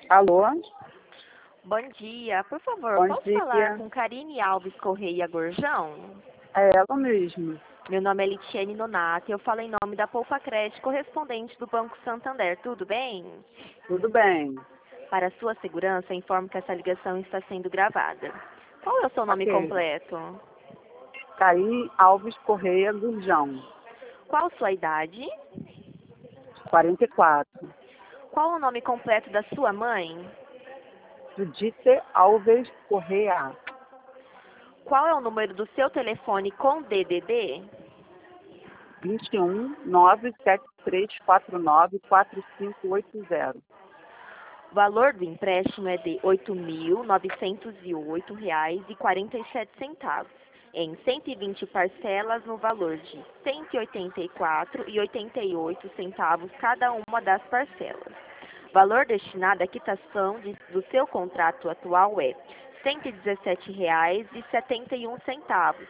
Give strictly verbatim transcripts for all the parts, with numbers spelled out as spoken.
Alô? Bom dia. Por favor, Bom posso dia. falar com Karine Alves Correia Gorjão? É ela mesmo. Meu nome é Litiane Nonato e eu falo em nome da Poupa Crédito, correspondente do Banco Santander. Tudo bem? Tudo bem. Para sua segurança, informo que essa ligação está sendo gravada. Qual é o seu nome Ok. completo? Caí Alves Correia Gurjão, Qual sua idade? quarenta e quatro. Qual o nome completo da sua mãe? Judite Alves Correia, Qual é o número do seu telefone com D D D? vinte e um, nove sete três quatro nove, quatro cinco oito zero. O valor do empréstimo é de oito mil novecentos e oito reais e quarenta e sete centavos, em cento e vinte parcelas no valor de cento e oitenta e quatro reais e oitenta e oito centavos cada uma das parcelas. O valor destinado à quitação de, do seu contrato atual é cento e dezessete reais e setenta e um centavos,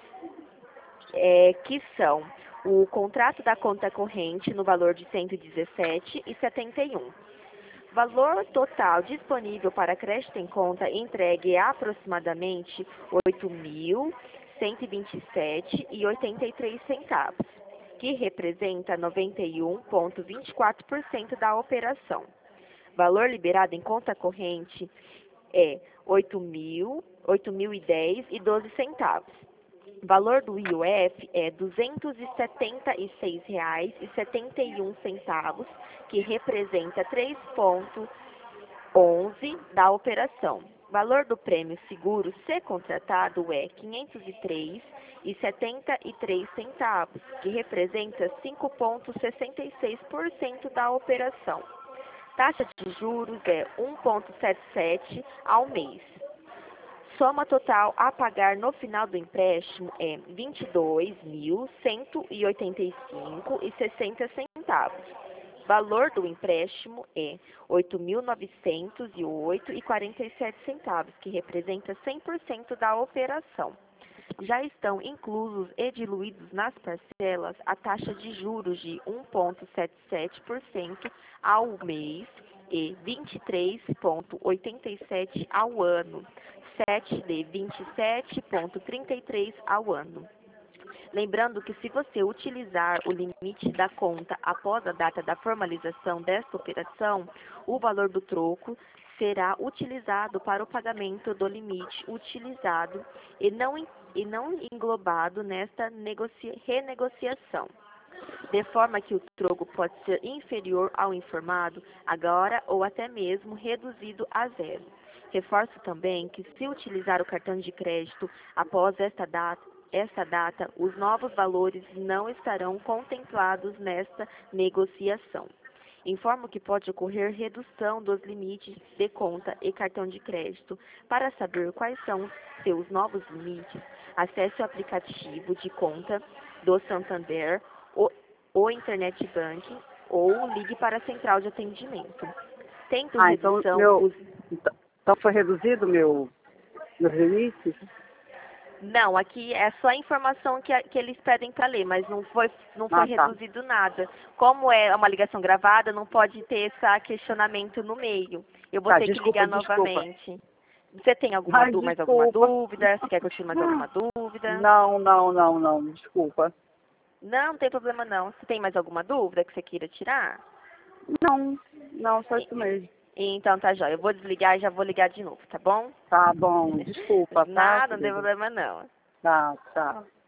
é, que são o contrato da conta corrente no valor de cento e dezessete reais e setenta e um. Valor total disponível para crédito em conta entregue é aproximadamente oito mil cento e vinte e sete reais e oitenta e três centavos, que representa noventa e um vírgula vinte e quatro por cento da operação. Valor liberado em conta corrente é oito mil, oito mil e dez reais e doze centavos. Valor do I O F é duzentos e setenta e seis reais e setenta e um centavos, que representa três vírgula onze da operação. Valor do prêmio seguro ser contratado é quinhentos e três reais e setenta e três centavos, que representa cinco vírgula sessenta e seis por cento da operação. Taxa de juros é um vírgula setenta e sete ao mês. Soma total a pagar no final do empréstimo é vinte e dois mil cento e oitenta e cinco reais e sessenta centavos. Valor do empréstimo é oito mil novecentos e oito reais e quarenta e sete centavos, que representa cem por cento da operação. Já estão inclusos e diluídos nas parcelas a taxa de juros de um vírgula setenta e sete por cento ao mês e vinte e três vírgula oitenta e sete por cento ao ano, sete de vinte e sete vírgula trinta e três por cento ao ano. Lembrando que se você utilizar o limite da conta após a data da formalização desta operação, o valor do troco será utilizado para o pagamento do limite utilizado e não, e não englobado nesta negocia, renegociação, de forma que o troco pode ser inferior ao informado agora ou até mesmo reduzido a zero. Reforço também que, se utilizar o cartão de crédito após esta data, essa data, os novos valores não estarão contemplados nesta negociação. Informo que pode ocorrer redução dos limites de conta e cartão de crédito. Para saber quais são seus novos limites, acesse o aplicativo de conta do Santander, o, o Internet Banking ou ligue para a central de atendimento. Tendo Ah, redução... então, meu, os... então foi reduzido meu, meus limites? Não, aqui é só a informação que, a, que eles pedem para ler, mas não foi, não foi Ah, tá. reduzido nada. Como é uma ligação gravada, não pode ter esse questionamento no meio. Eu vou Tá, ter desculpa, que ligar desculpa. novamente. Você tem alguma Ai, dúvida, mais alguma desculpa. dúvida? Você quer que eu tire mais alguma dúvida? Não, não, não, não, desculpa. Não, não tem problema não. Você tem mais alguma dúvida que você queira tirar? Não, não, só isso mesmo. Então tá jóia. Eu vou desligar e já vou ligar de novo, tá bom? Tá bom, desculpa, tá, Nada, não tem querida? problema não. Tá, tá.